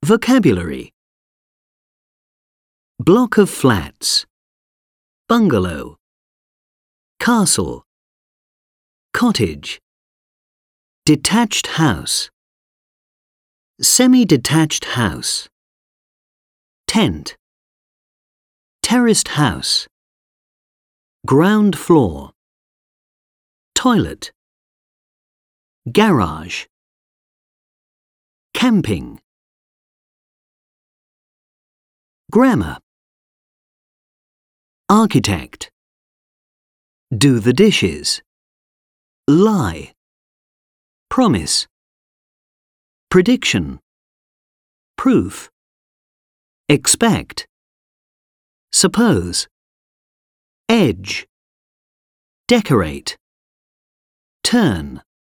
Vocabulary: block of flats, bungalow, castle, cottage, detached house, semi-detached house, tent, terraced house, ground floor, toilet, garage, camping. Grammar: architect, do the dishes, lie, promise, prediction, proof, expect, suppose, edge, decorate, turn.